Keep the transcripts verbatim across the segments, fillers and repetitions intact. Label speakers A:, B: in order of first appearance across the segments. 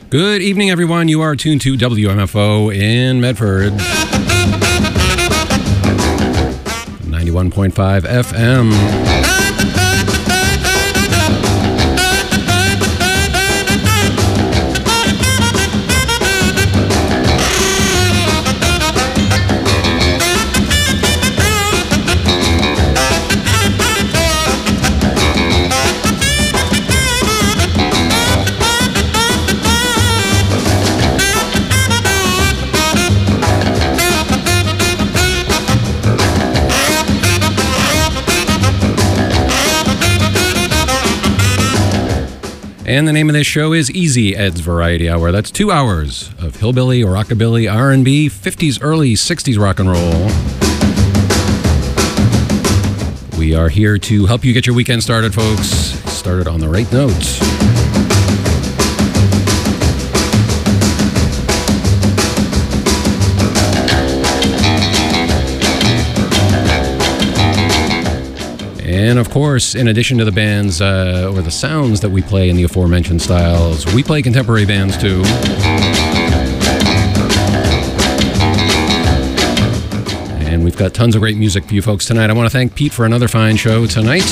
A: Good evening, everyone. You are tuned to W M F O in Medford. ninety-one point five F M. And the name of this show is Easy Ed's Variety Hour. That's two hours of hillbilly, rockabilly, R and B, fifties, early sixties rock and roll. We are here to help you get your weekend started, folks. Started on the right notes. And of course, in addition to the bands uh, or the sounds that we play in the aforementioned styles, we play contemporary bands too. And we've got tons of great music for you folks tonight. I want to thank Pete for another fine show tonight.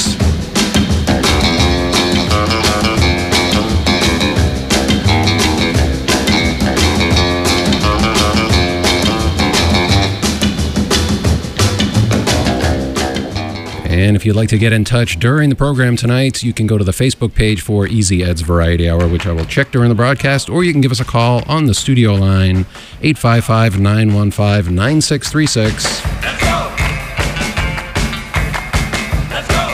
A: And if you'd like to get in touch during the program tonight, you can go to the Facebook page for Easy Ed's Variety Hour, which I will check during the broadcast, or you can give us a call on the studio line, eight five five, nine one five, nine six three six.
B: Let's go! Let's go!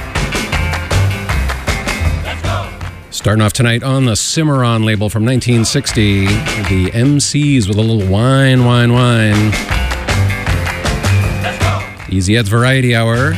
B: Let's go!
A: Starting off tonight on the Cimarron label from nineteen sixty, the M Cs with a little wine, wine, wine.
B: Let's go!
A: Easy Ed's Variety Hour.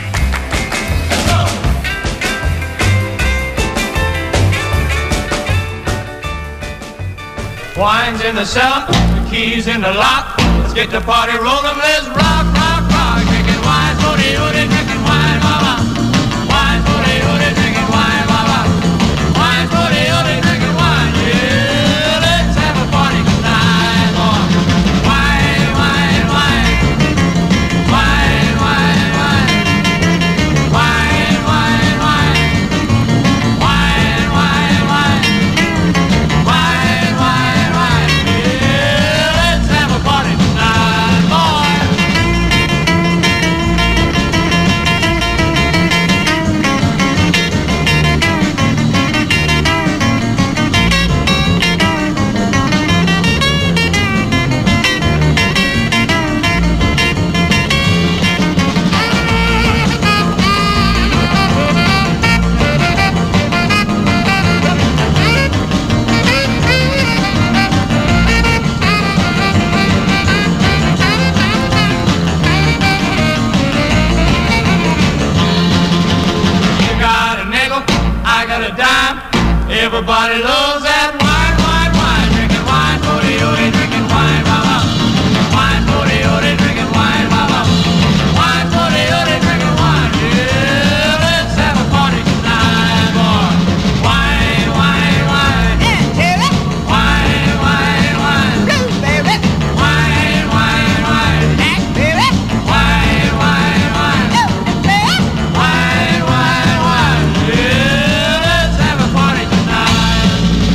B: Wine's in the cellar, the keys in the lock. Let's get the party rolling, let's rock, rock, rock. Drinking wine, booty, booty, drinking wine, mama. Wine, booty, booty, drinking wine, mama. Wine, booty, booty, drinking wine. Yeah, let's have a party tonight, boy. Wine, wine, wine. Wine, wine, wine. Wine, wine, wine. Wine, wine, wine. Wine, wine, wine. Yeah, let's have a party tonight, boy. You got a nickel, I got a dime. Everybody loves that wine, wine, wine. Drinking wine, booty, booty, drinking wine, mama. Wine, booty, booty, drinking wine, mama. Wine, booty, booty, drinking wine. Yeah, let's have a party tonight, boy. Wine, wine, wine.
C: Cherry,
B: Wine, wine, wine.
C: blueberry,
B: Wine, wine, wine.
C: blackberry,
B: Wine, wine, wine.
C: elderberry.
B: Wine, wine, wine. Yeah, let's have a party tonight.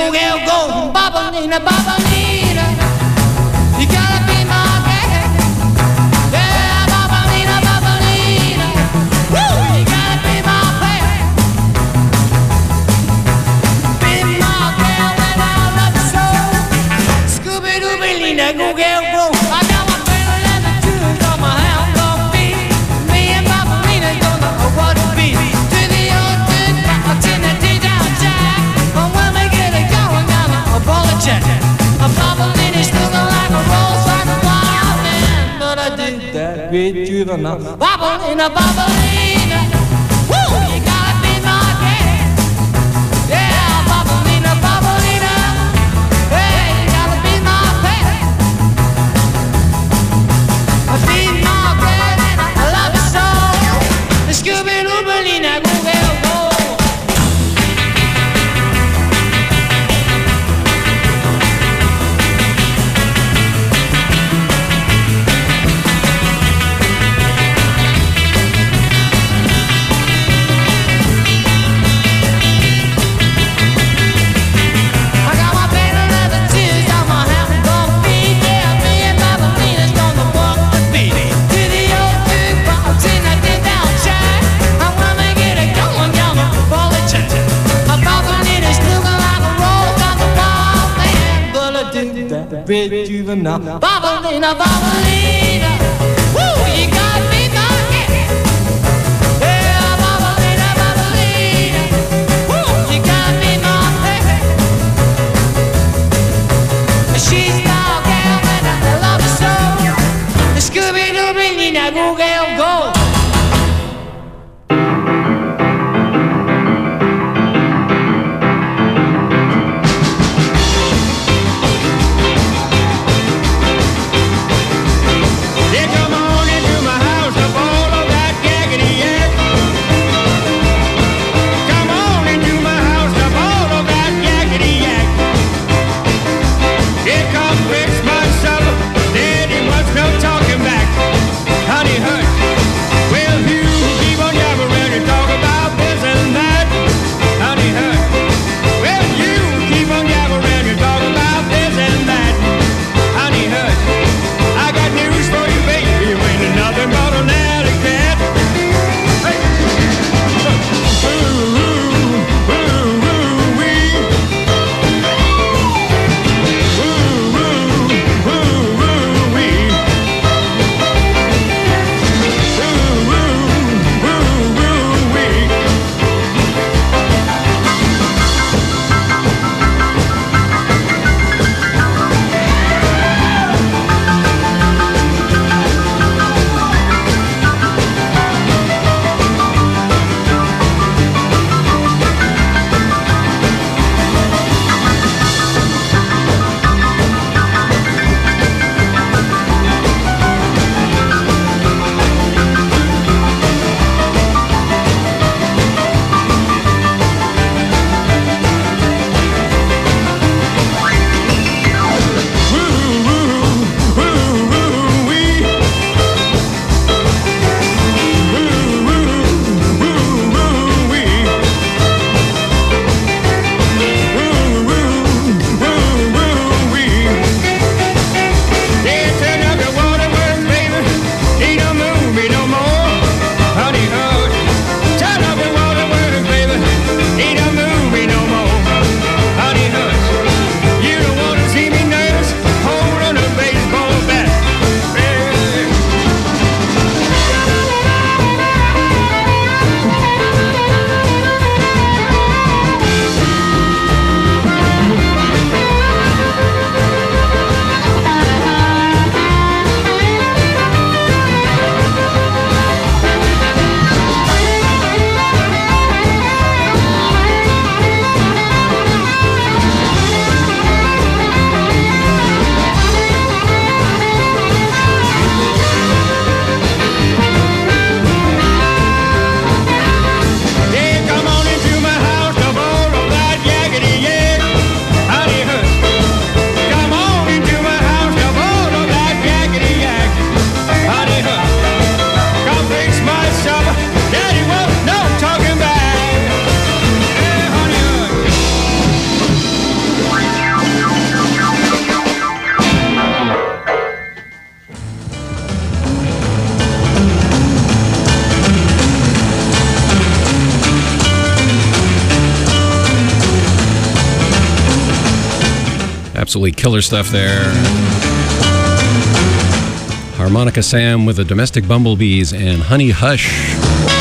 B: Google, go, Babalina, Babalina. You gotta be my girl. Yeah, Babalina, Babalina. Woo, you gotta be my girl. Be my girl and I love you so. Scooby-Dooby-Lina, Google, go. I got my favorite leather shoes on my hand, gonna be. Me and Babalina gonna what it be. To the old good box in the tea down jack. But when we get it going, gonna a bullet check. A Babalina's looking like a rose like a wild man. But I did that with juvenile. Babalina, Babalina. Woo, you gotta be my girl. Yeah, Babalina, Babalina. Hey, you gotta be my girl. I be my girl and I love you so. The Scooby-Doo-Balina, Google, go. I got my baby leather tears on my hand, gonna be there. Me and Babalina's gonna walk the beat to the old jukebox in the dim down shack. And when we get it going, gonna pull the check. My Babalina's looking like a rose on the wall, man. But I do that with juvenile. Babalina, Babalina. Woo, you gotta be my girl. Yeah, Babalina, Babalina. Woo, you gotta be my girl. She's my girl and I love her so. The Scooby-Doo-Balina, Google, go. Yeah, come on into my house.
A: Absolutely killer stuff there. Harmonica Sam with the Domestic Bumblebees and Honey Hush.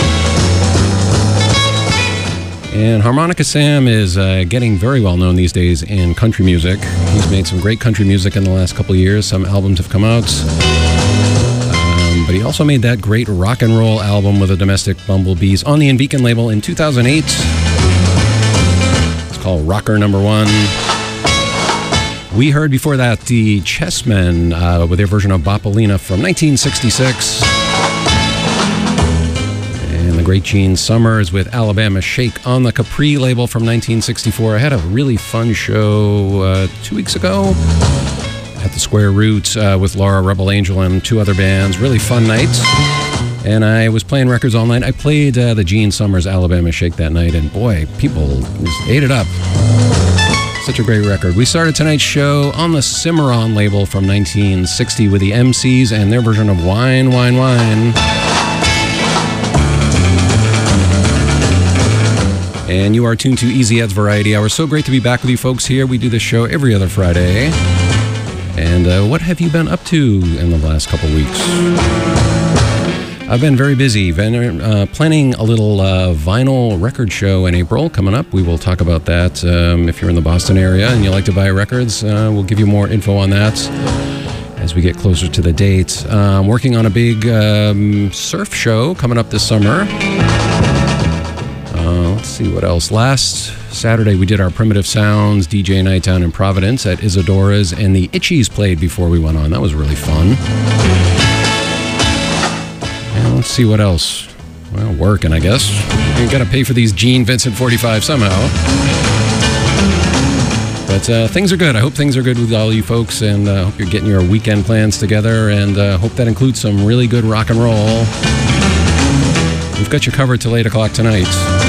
A: And Harmonica Sam is uh, getting very well known these days in country music. He's made some great country music in the last couple of years. Some albums have come out. Um, but he also made that great rock and roll album with the Domestic Bumblebees on the Inbeacon label in two thousand eight. It's called Rocker Number One. We heard before that the Chessmen uh, with their version of Bopalina from nineteen sixty-six. And the great Gene Summers with Alabama Shake on the Capri label from nineteen sixty-four. I had a really fun show uh, two weeks ago at the Square Root uh, with Laura Rebel Angel and two other bands. Really fun night. And I was playing records all night. I played uh, the Gene Summers Alabama Shake that night, and boy, people just ate it up. Such a great record. We started tonight's show on the Cimarron label from nineteen sixty with the M Cs and their version of Wine, Wine, Wine. And you are tuned to Easy Ed's Variety Hour. So great to be back with you folks here. We do this show every other Friday. And uh, what have you been up to in the last couple weeks? I've been very busy. Been uh, planning a little uh, vinyl record show in April coming up. We will talk about that. Um, if you're in the Boston area and you like to buy records, uh, we'll give you more info on that as we get closer to the date. Uh, I'm working on a big um, surf show coming up this summer. Uh, let's see what else. Last Saturday we did our Primitive Sounds D J night down in Providence at Isadora's, and the Itchies played before we went on. That was really fun. And let's see what else. Well, working, I guess. You gotta pay for these Gene Vincent forty-five somehow. But uh, things are good. I hope things are good with all you folks, and I uh, hope you're getting your weekend plans together, and uh, hope that includes some really good rock and roll. We've got you covered till eight o'clock tonight.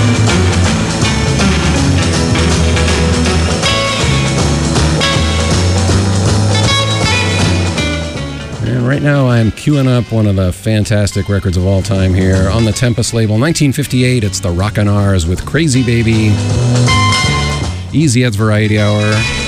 A: And right now I'm queuing up one of the fantastic records of all time here on the Tempest label. nineteen fifty-eight, it's the Rockin' R's with Crazy Baby. Easy Ed's Variety Hour.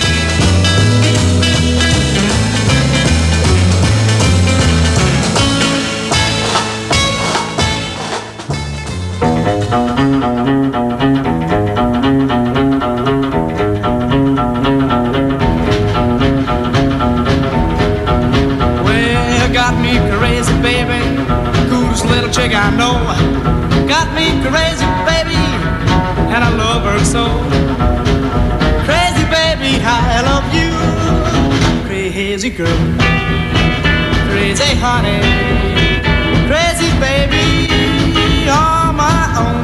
D: I know got me crazy, baby, and I love her so. Crazy, baby, I love you. Crazy girl, crazy honey, crazy baby, all my own.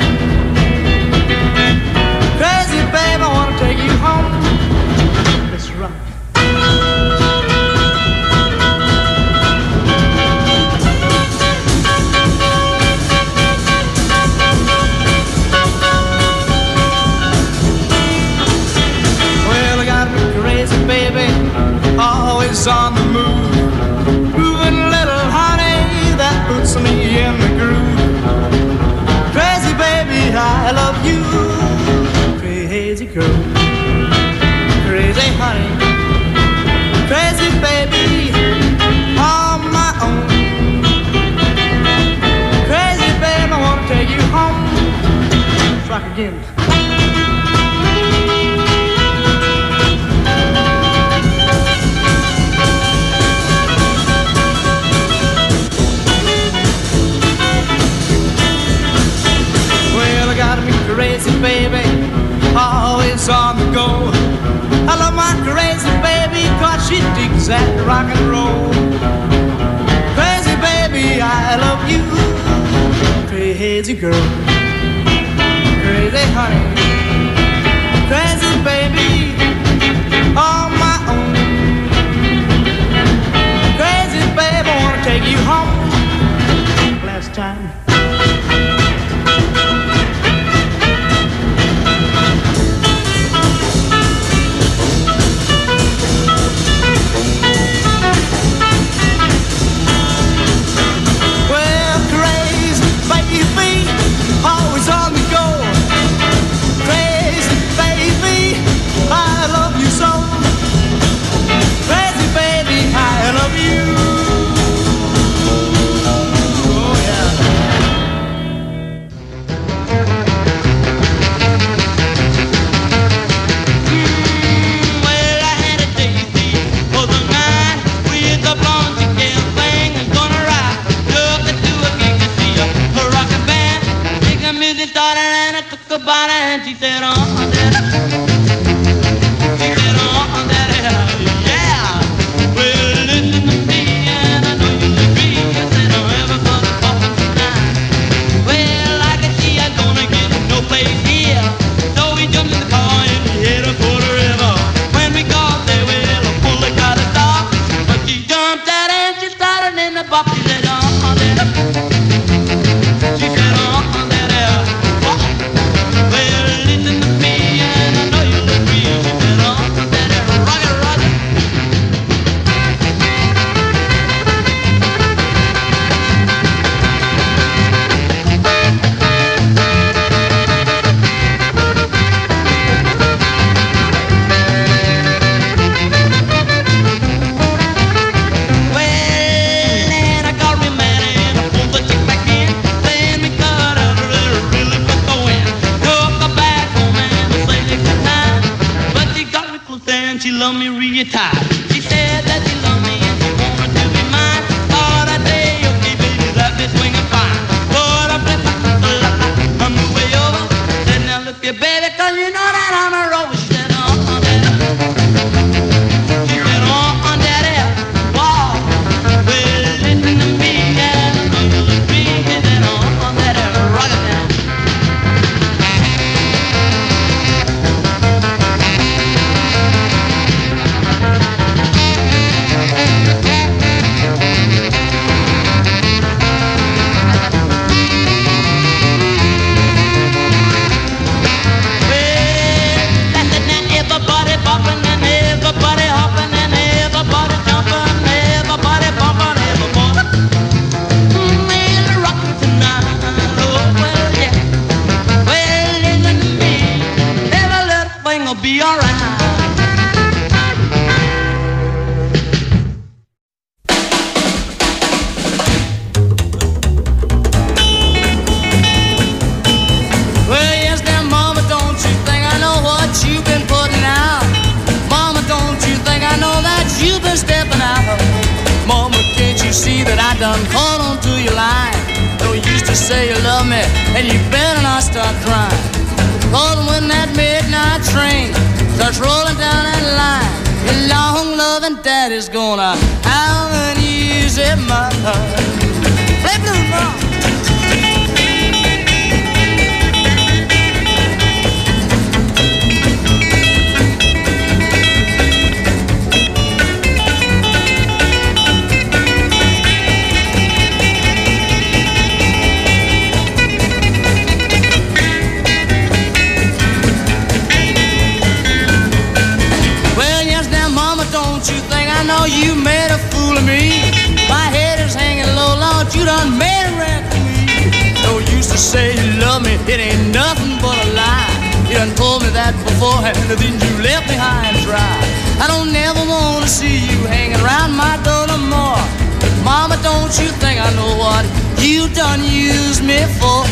D: Crazy baby, I wanna take you home. Let's rock. Always on the move, moving little honey that puts me in the groove. Crazy baby, I love you. Crazy girl, crazy honey, crazy baby, all my own. Crazy baby, I wanna take you home. Let's rock again. Crazy baby, always on the go. I love my crazy baby, cause she digs that rock and roll. Crazy baby, I love you. Crazy girl, crazy honey, crazy baby, all my own. Crazy baby, I wanna take you home. Last time. Crazy got her and I took her by the hand. She said, oh, daddy. She said, oh, daddy, yeah. Well, listen to me, and I know you'll agree. I said, I'm ever gonna fall tonight. Well, I can see I'm gonna get no place here. So we jumped in the car and we hit a for the river. When we got there, well, a bullet got a dog. But she jumped out and she started in the bop. She said, oh, daddy. She said, oh, daddy. Oh. Well, listen to me, and I know you'll agree. She said, oh, daddy, rock it, rock it. Well, and I got me mad and I pulled the chick back in. Then we cut out a little really quick going. Took her back home and we played it good time. But she got me close and she loved me real tight. She said that she loved me and she wanted to be mine. Thought I'd say, okay, baby, let me swing it fine. Put up the I'm the way over. Said, now look here, baby, cause you know that I'm a rover. She said, oh, daddy. She said, oh, daddy. Wow. Well, listen to me, and I know you'll agree. She said, oh, daddy, rock it down. Well, that's it now, everybody bopping and everybody hopping and everybody jumping, everybody bumping, everybody. Well, rockin' tonight, oh, well, yeah. Well, listen to me, every little thing will be alright. Well, yes, now, mama, don't you think I know what you've been putting out? Mama, don't you think I know that you've been stepping out? Mama, can't you see that I done caught on to your line? Though you used to say you love me, and you better not start crying. Cause when that midnight train starts rolling down that line, your long loving daddy's gonna have an easy mind. Play blues, mom. Well, yes, now, mama, don't you think I know you made a fool of me? My head is hanging low, Lord, you done made a wreck of me. Though you used to say you love me, it ain't nothing but a lie. You done told me that beforehand, then you left me high and dry. I don't never wanna see you hanging around my door no more. Mama, don't you think I know what you done used me for?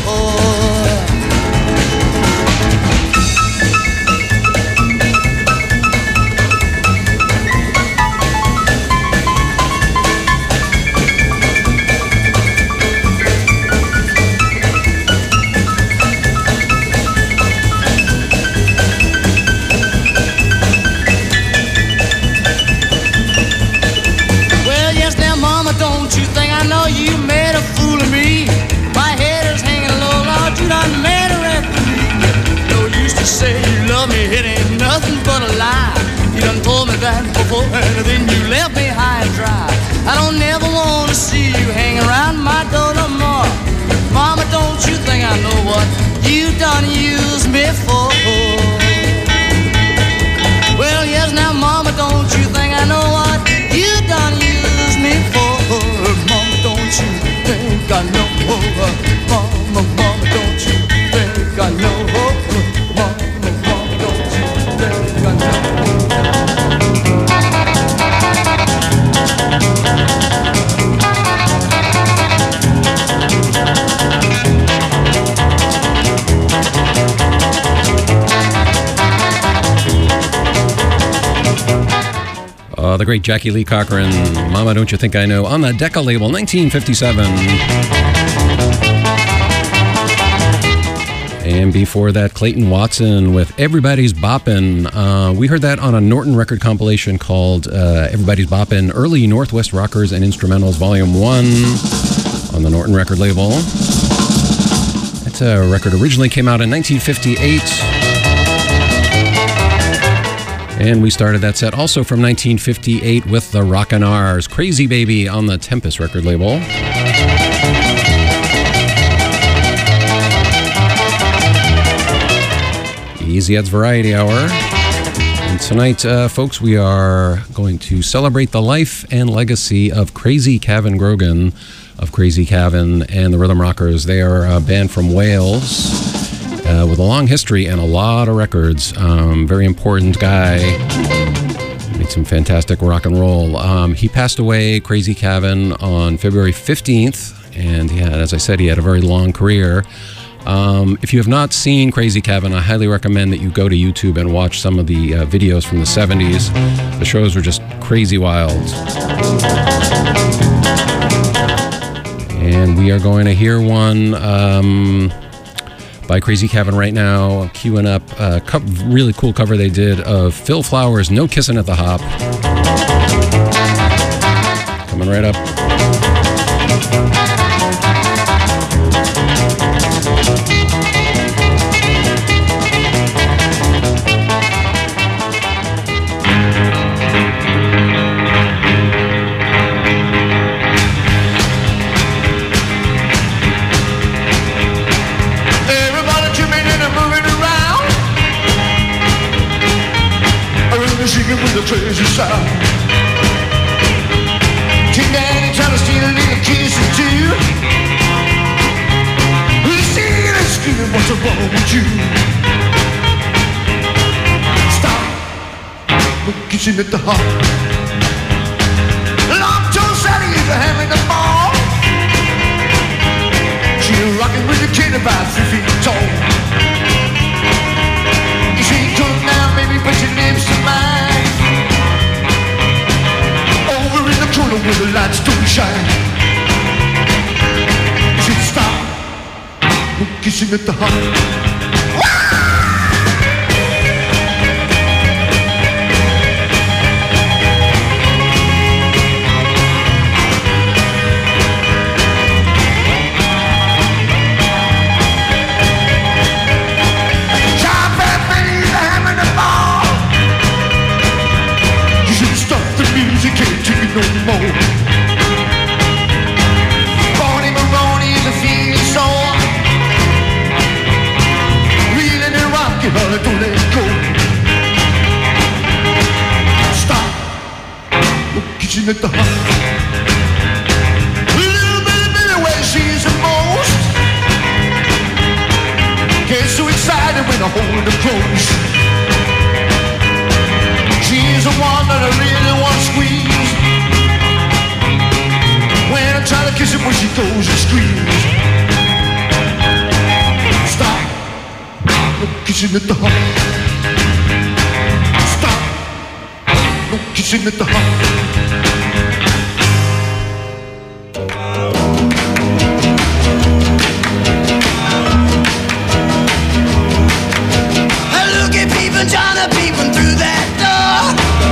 D: Well, yes, now, mama, don't you think I know you made a fool of me? My head is hanging low, Lord, you done made a wreck of me. No, you used to say you love me, it ain't nothing but a lie. You done told me that before, and then you left me high and dry. I don't never wanna see you hang around my door no more. Mama, don't you think I know what you done used me for? Well, yes, now, mama, don't you think I know what you done used me for? Mama, don't you think I know? Mama, mama, don't you think I know? Mama, mama, don't you think I know?
A: Uh, the great Jackie Lee Cochran, Mama Don't You Think I Know, on the Decca label, nineteen fifty-seven. And before that, Clayton Watson with Everybody's Boppin'. Uh, we heard that on a Norton record compilation called uh, Everybody's Boppin' Early Northwest Rockers and Instrumentals Volume one on the Norton record label. That uh, record originally came out in nineteen fifty-eight. And we started that set also from nineteen fifty-eight with the Rockin' R's, Crazy Baby on the Tempest record label. Easy Ed's Variety Hour. And tonight, uh, folks, we are going to celebrate the life and legacy of Crazy Cavan Grogan of Crazy Cavan and the Rhythm Rockers. They are a band from Wales uh, with a long history and a lot of records. Um, very important guy. Made some fantastic rock and roll. Um, he passed away, Crazy Cavan, on February fifteenth. And he had, as I said, he had a very long career. Um, if you have not seen Crazy Cavan, I highly recommend that you go to YouTube and watch some of the uh, videos from the seventies. The shows were just crazy wild. And we are going to hear one um, by Crazy Cavan right now. I'm queuing up a co- really cool cover they did of Phil Flowers' No Kissin' at the Hop. Coming right up.
E: With a crazy sound, King Daddy trying to steal a little kiss or two. We see the screaming, what's wrong with you? Stop, no kissing at the heart. Long Joe Sally is a ham in the ball. She's rocking with the kid about three feet tall. You see, come down, baby, put your lips to mine. Where the lights don't shine. You should stop, no kissing at the heart. Sharp and baby, the hammer and the ball. You should stop the music, can't take it no more. Barney Maroney is a feeling sore. Reeling and rocking, honey, don't let go. Stop, no kissing at the heart. Little bitty bitty where she's the most. Get so excited when I hold her close. She's the one that I really want to squeeze. When I try to kiss her, when she goes and screams. Stop, no kissing at the heart. Stop, no kissing at the heart. Trying to peeping through that door.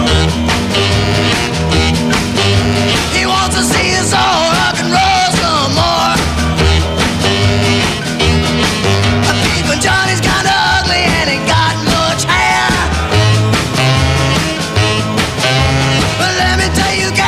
E: He wants to see us all rock and roll some more. A peeping Johnny's kinda ugly and ain't got much hair. But let me tell you guys,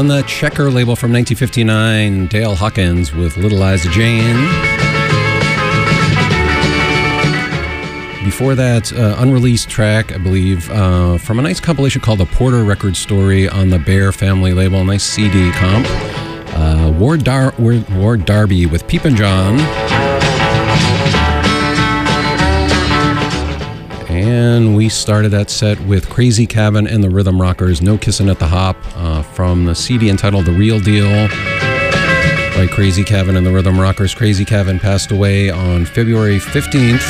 A: On the Checker label from nineteen fifty-nine, Dale Hawkins with Little Liza Jane. Before that, uh, unreleased track, I believe, uh, from a nice compilation called The Porter Record Story on the Bear Family label. Nice C D comp. Uh, Ward, Dar- Ward, Ward Darby with Peepin' John. And we started that set with Crazy Cabin and the Rhythm Rockers, No Kissin' at the Hop, uh, from the C D entitled The Real Deal by Crazy Cabin and the Rhythm Rockers. Crazy Cabin passed away on February fifteenth.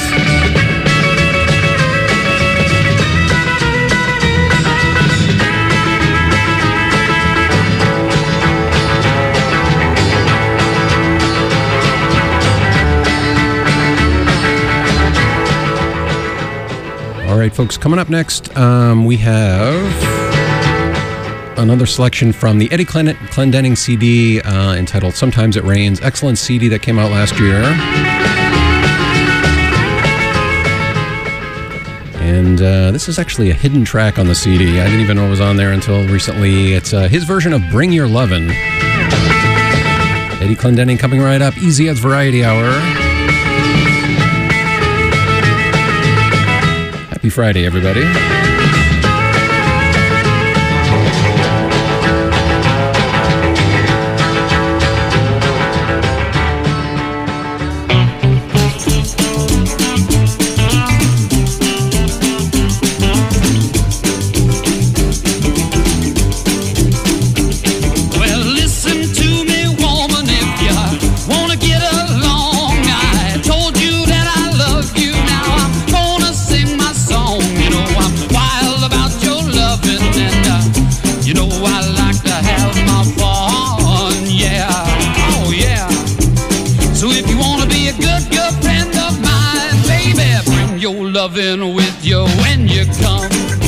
A: All right, folks, coming up next, um, we have another selection from the Eddie Clend- Clendenning C D uh, entitled Sometimes It Rains. Excellent C D that came out last year. And uh, this is actually a hidden track on the C D. I didn't even know it was on there until recently. It's uh, his version of Bring Your Lovin'. Eddie Clendenning coming right up. Easy Ed's Variety Hour. Happy Friday, everybody.
F: Loving with you when you come.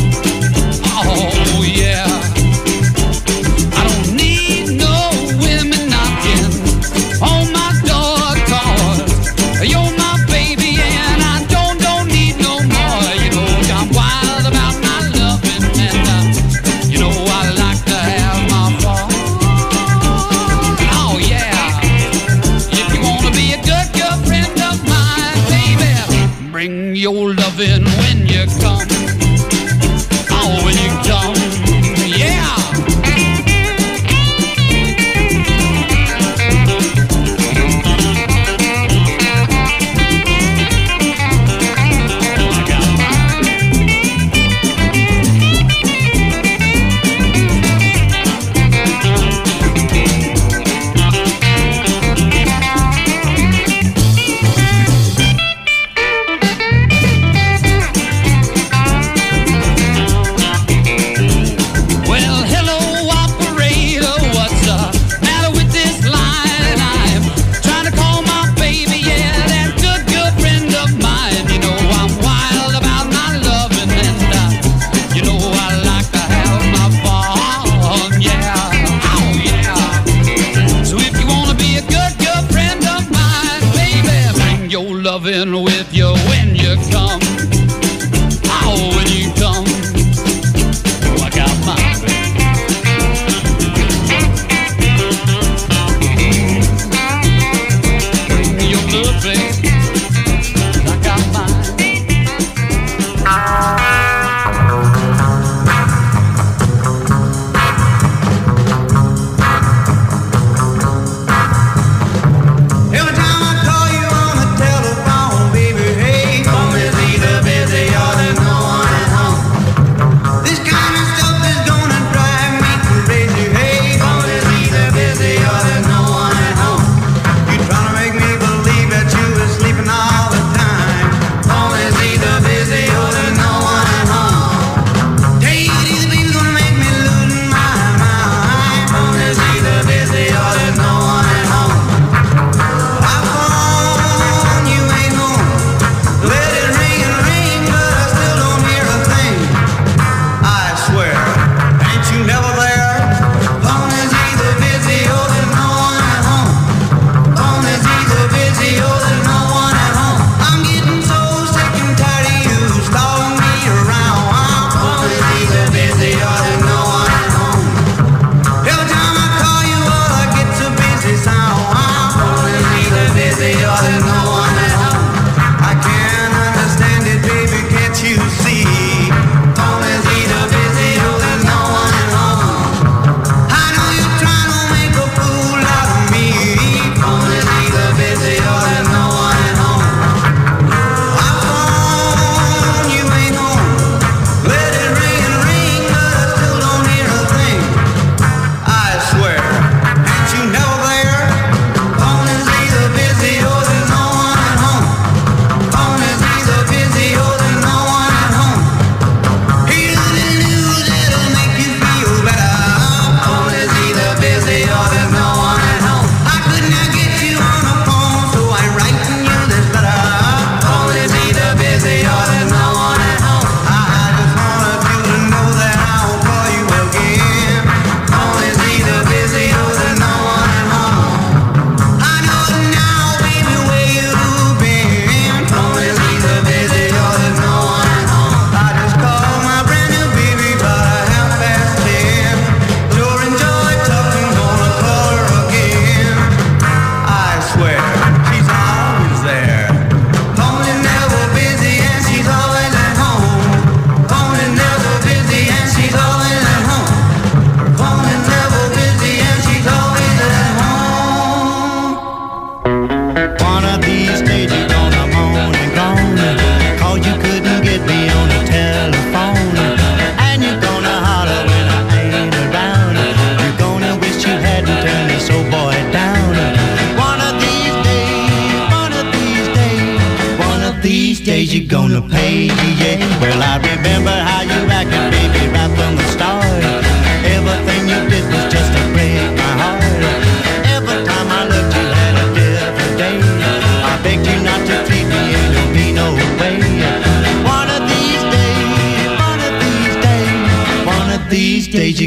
F: Oh yeah. I don't need no women knocking on my door, 'cause you're my baby and I don't don't need no more. You know I'm wild about my loving and uh, you know I like to have my fun. Oh yeah. If you wanna be a good girlfriend of mine, baby, bring your loving when you come. Oh, when you come, yeah. Loving with you when you come. Oh, when you come. Oh, I got mine, baby. Your love, baby. I got mine.
E: Every time I call you on the telephone, baby, hey, come with me.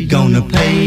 E: gonna pay?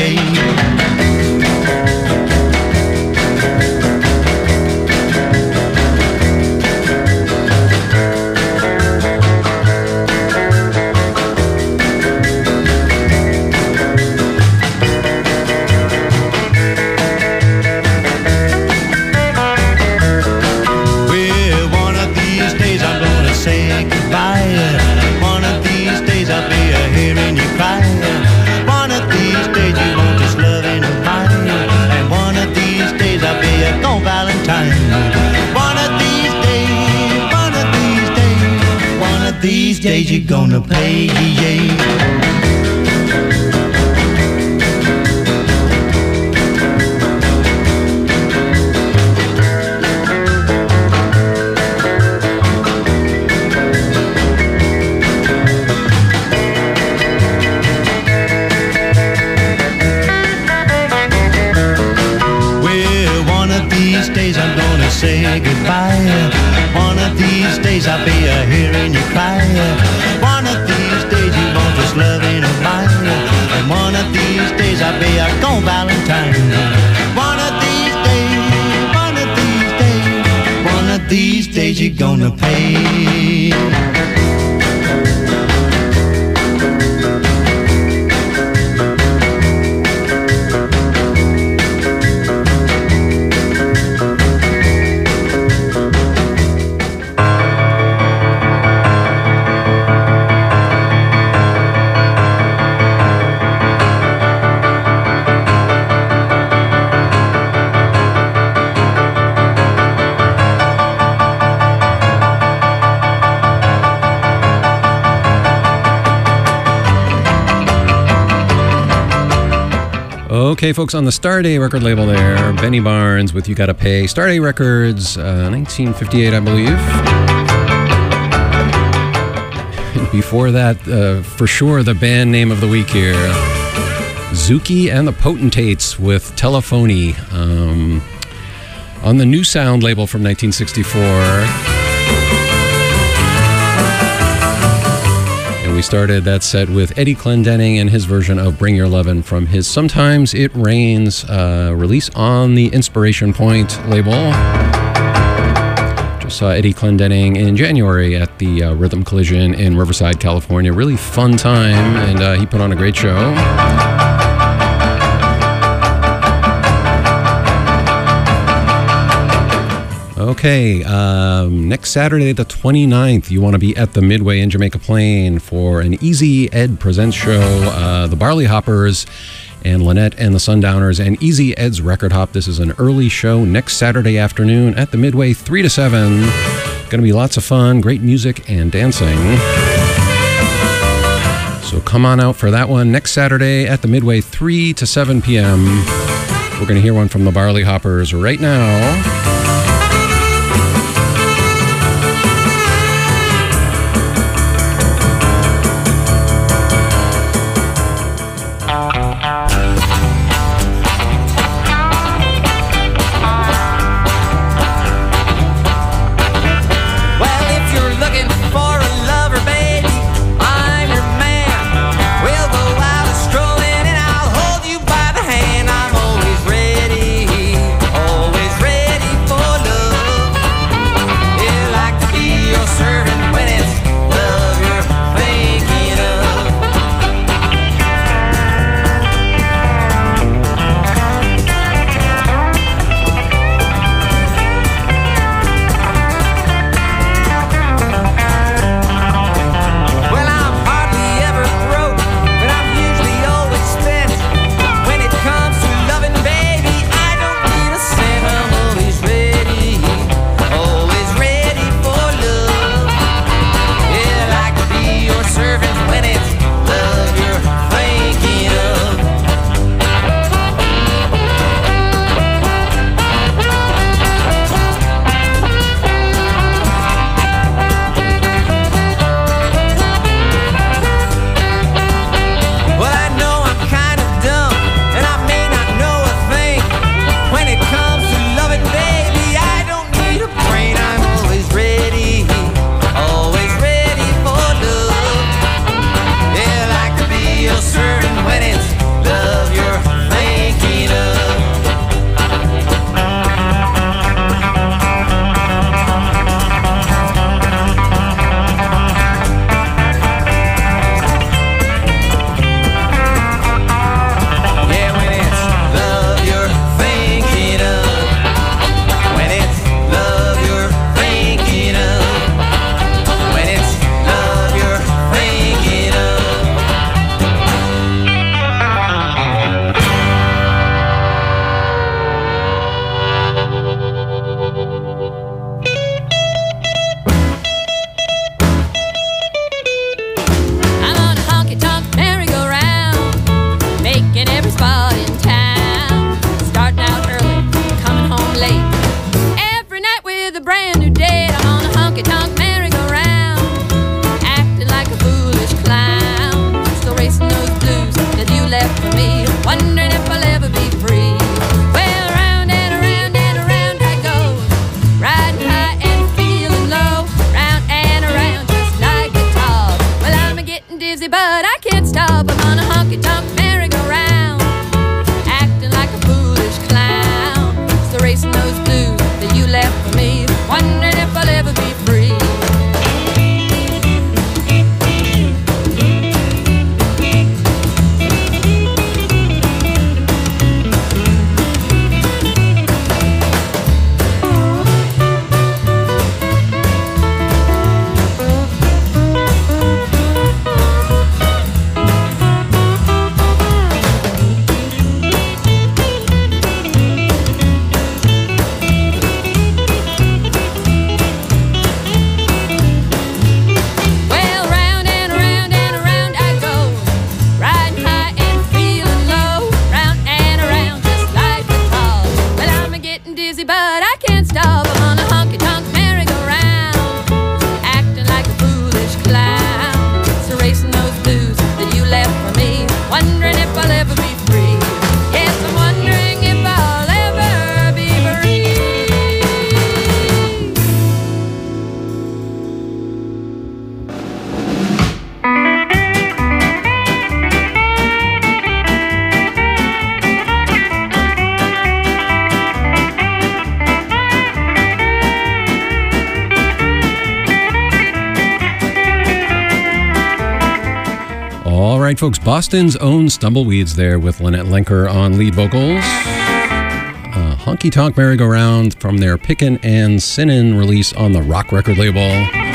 E: Well, one of these days I'm gonna say goodbye. One of these days I'll be a hearing you cry. One of these days you won't just love and admire. And one of these days I'll be a gone Valentine. One of these days, one of these days, one of these days you're gonna pay. Well, one of these days I'm gonna say goodbye. One of these days I'll be a hearing you cry. One of these days you won't just love and admire. And one of these days I'll be a gone Valentine. One of these days, one of these days, one of these days you're gonna pay.
A: Okay, folks, on the Starday record label there, Benny Barnes with You Gotta Pay. Starday Records, uh, nineteen fifty-eight, I believe. And before that, uh, for sure, the band name of the week here, Zuki and the Potentates with Telephony, um, on the New Sound label from nineteen sixty-four. We started that set with Eddie Clendenning and his version of Bring Your Lovin' from his Sometimes It Rains uh, release on the Inspiration Point label. Just saw Eddie Clendenning in January at the uh, Rhythm Collision in Riverside, California. Really fun time, and uh, he put on a great show. Okay, um, next Saturday the twenty-ninth, you want to be at the Midway in Jamaica Plain for an Easy Ed Presents show. Uh, the Barley Hoppers and Lynette and the Sundowners and Easy Ed's Record Hop. This is an early show next Saturday afternoon at the Midway, three to seven. Going to be lots of fun, great music and dancing. So come on out for that one next Saturday at the Midway, three to seven p.m. We're going to hear one from the Barley Hoppers right now.
G: Always ready for
A: folks, Boston's own Stumbleweeds there with Lynette Lenker on lead vocals. Uh, Honky Tonk Merry-Go-Round from their Pickin' and Sinnin' release on the Rock record label.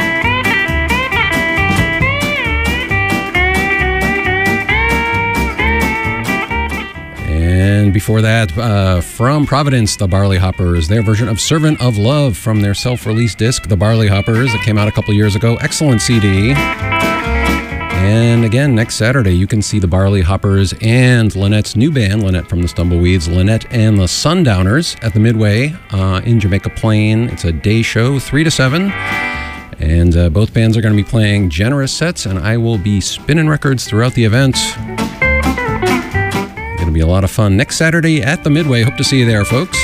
A: And before that, uh, from Providence, the Barley Hoppers, their version of Servant of Love from their self-released disc, The Barley Hoppers, that came out a couple years ago. Excellent C D. And again, next Saturday, you can see the Barley Hoppers and Lynette's new band, Lynette from the Stumbleweeds, Lynette and the Sundowners at the Midway uh, in Jamaica Plain. It's a day show, three to seven. And uh, both bands are going to be playing generous sets, and I will be spinning records throughout the event. Going to be a lot of fun next Saturday at the Midway. Hope to see you there, folks.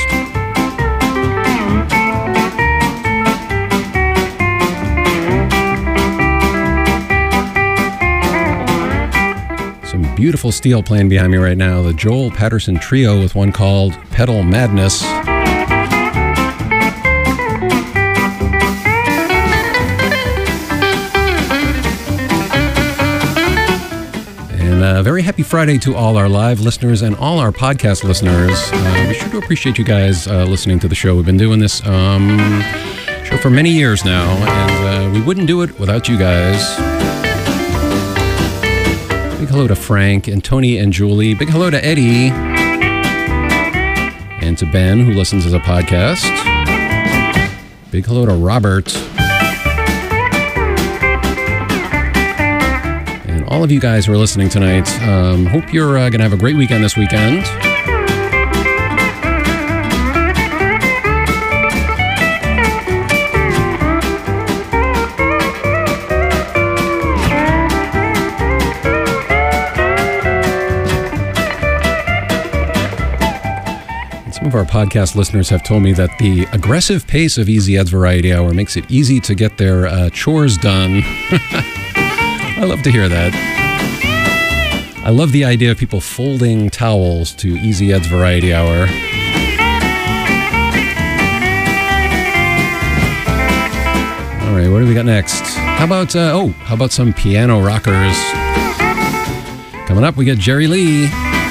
A: Some beautiful steel playing behind me right now. The Joel Patterson Trio with one called Pedal Madness. And a very happy Friday to all our live listeners and all our podcast listeners. Uh, we sure do appreciate you guys uh, listening to the show. We've been doing this um, show for many years now, and uh, we wouldn't do it without you guys. Big hello to Frank and Tony and Julie. Big hello to Eddie. And to Ben, who listens as a podcast. Big hello to Robert. And all of you guys who are listening tonight, um, hope you're uh, going to have a great weekend this weekend. Some of our podcast listeners have told me that the aggressive pace of Easy Ed's Variety Hour makes it easy to get their uh, chores done. I love to hear that. I love the idea of people folding towels to Easy Ed's Variety Hour. All right, what do we got next? How about, uh, oh, how about some piano rockers? Coming up, we get Jerry Lee.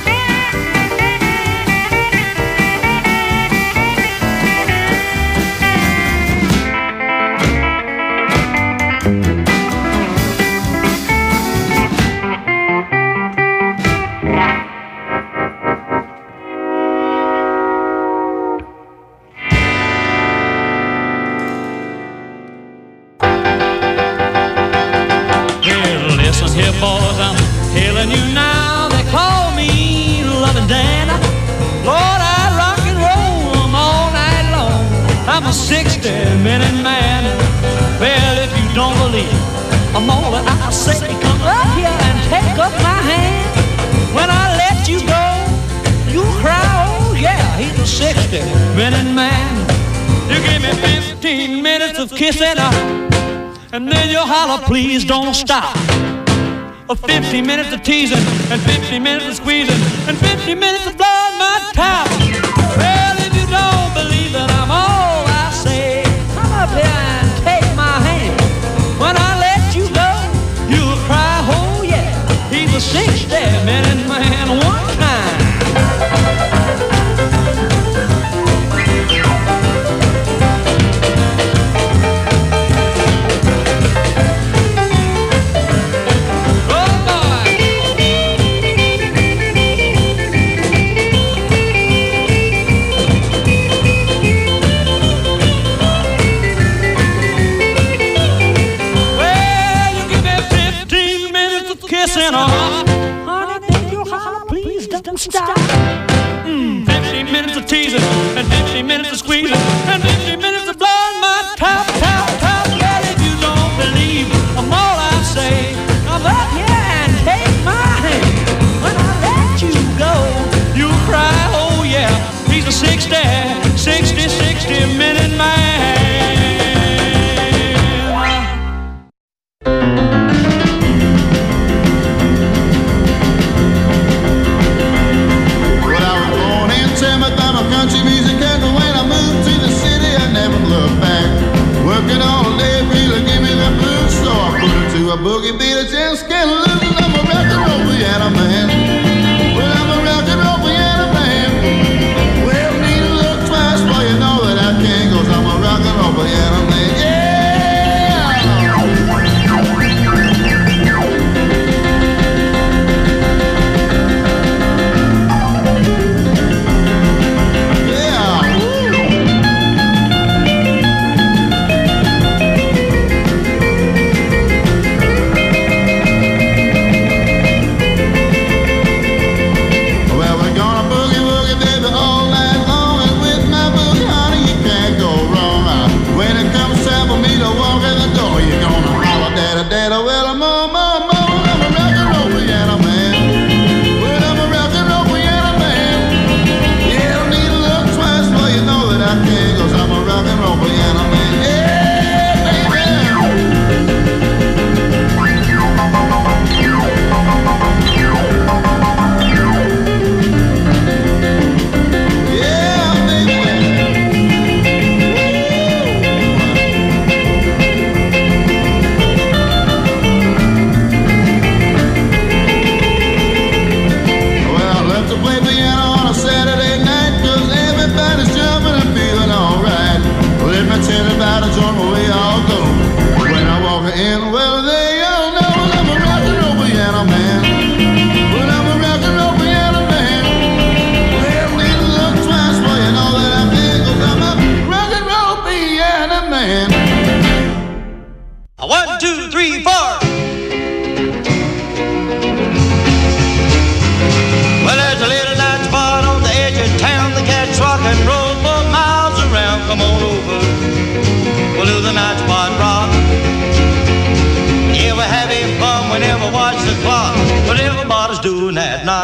D: And then you holler, please don't stop. fifty minutes of teasing, and fifty minutes of squeezing, and fifty minutes of blowing my top. Well, if you don't believe that I'm all I say, come up here and take my hand. When I let you go, you'll cry, oh yeah, he's a sixty-minute man one time.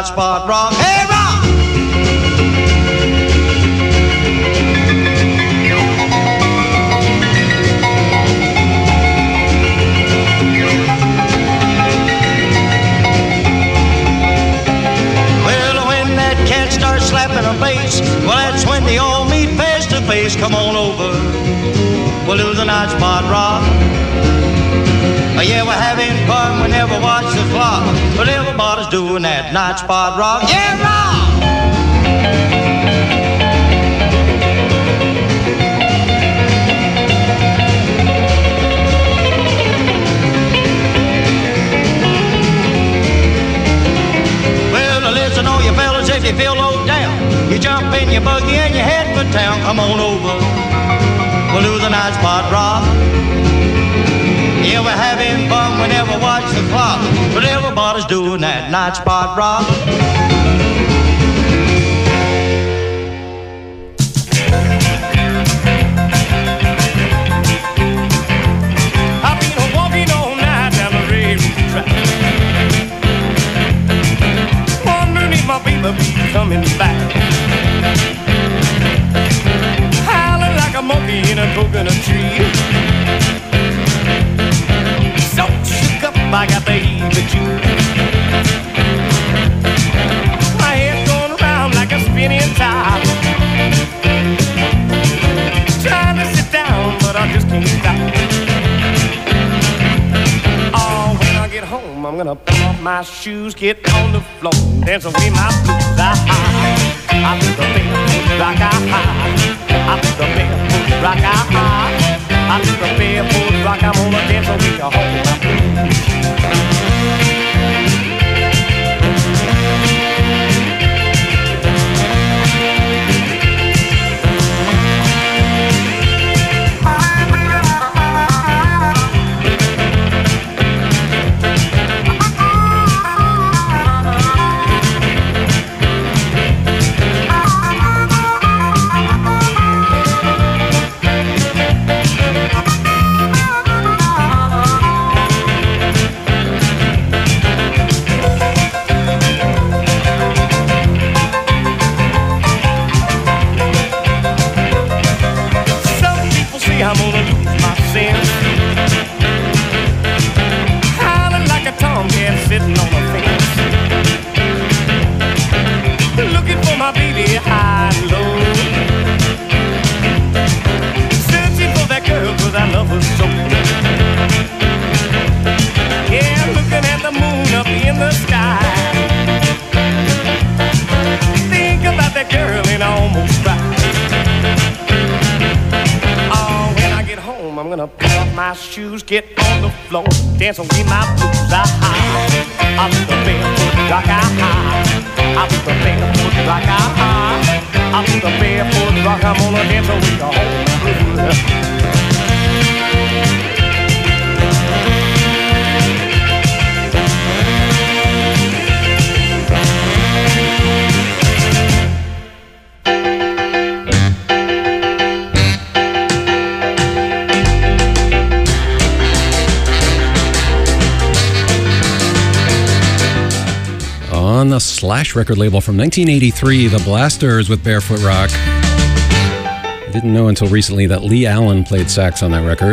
E: spot rock. Hey, rock! Slapping a bass, well that's when the old meet face to face. Come on over, we'll do the night spot rock. Oh yeah, we're having fun, we never watch the clock, but everybody's doing that night spot rock. Yeah, rock! Well, listen, all you fellas, if you feel low down, you jump in your buggy and you head for town. Come on over, we'll do the night spot rock. Yeah, we're having fun, we never watch the clock, but everybody's doing that night spot rock. I've been walking all night down the railroad track, wondering if my baby be coming back. Howling like a monkey in a coconut tree, so shook up I got the heebie-jeebies. My head going around like a spinning top, trying to sit down but I just can't stop. Oh, when I get home I'm gonna pull off my shoes, get on the floor, dance away my blues. I, I, I do the barefoot rock, I, I, I do the barefoot rock, I, I, I do the barefoot rock. I'm gonna dance away the whole my blues. I'm gonna lose my sense, howling like a tomcat sitting on a fence, looking for my baby high and low, searching for that girl 'cause I love her so. Yeah, looking at the moon up in the sky, think about that girl and I almost cry. I'm gonna pull off my shoes, get on the floor, dance away my blues. I, I, I do the barefoot rock, I, I, I do the barefoot rock, I, I, I do the barefoot rock. I'm gonna dance away the whole blues.
A: On the Slash record label from nineteen eighty-three, the Blasters with Barefoot Rock. I didn't know until recently that Lee Allen played sax on that record.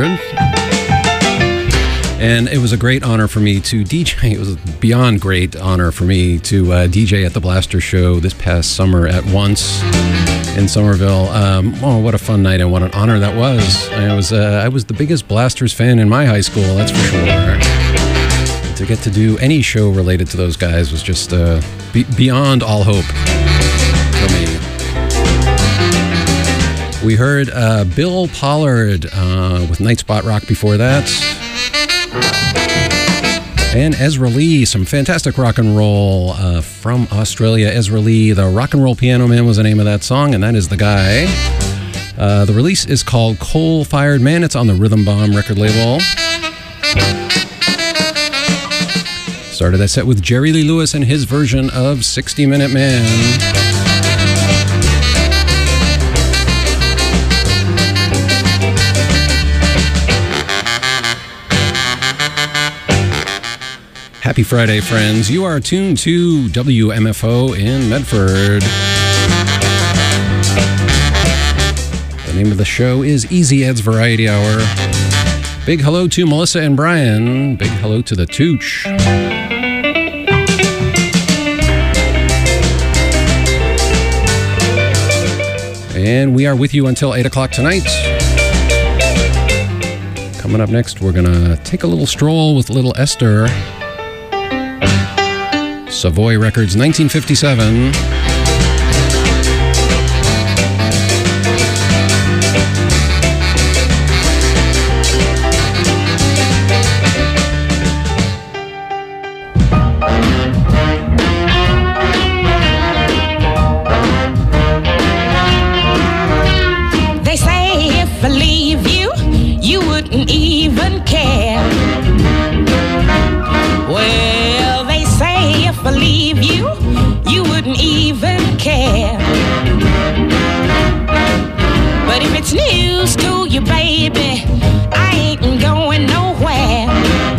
A: And it was a great honor for me to D J. It was a beyond great honor for me to uh, D J at the Blaster show this past summer at Once in Somerville. Um, oh, what a fun night and what an honor that was. I was, uh, I was the biggest Blasters fan in my high school, that's for sure. To get to do any show related to those guys was just uh, be- beyond all hope for me. We heard uh, Bill Pollard uh, with Night Spot Rock before that. And Ezra Lee, some fantastic rock and roll uh, from Australia. Ezra Lee, the Rock and Roll Piano Man was the name of that song, and that is the guy. Uh, the release is called Coal Fired Man. It's on the Rhythm Bomb record label. Started that set with Jerry Lee Lewis and his version of sixty minute Man. Happy Friday, friends. You are tuned to W M F O in Medford. The name of the show is Easy Ed's Variety Hour. Big hello to Melissa and Brian. Big hello to the Tooch. And we are with you until eight o'clock tonight. Coming up next, we're going to take a little stroll with Little Esther. Savoy Records, nineteen fifty-seven.
C: They say if I leave you, you wouldn't even care. Well, they say if I leave you, you wouldn't even care. But if it's news to you, baby, I ain't going nowhere.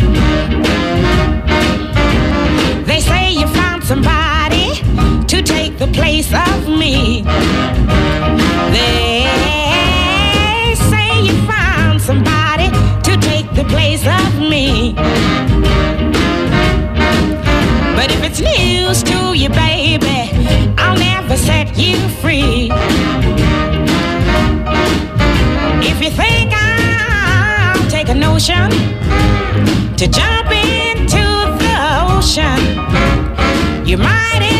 C: They say you found somebody to take the place of me. They say you found somebody to take the place of me. But if it's news to you, baby, I'll never set you free. If you think I'll take a notion to jump into the ocean, you might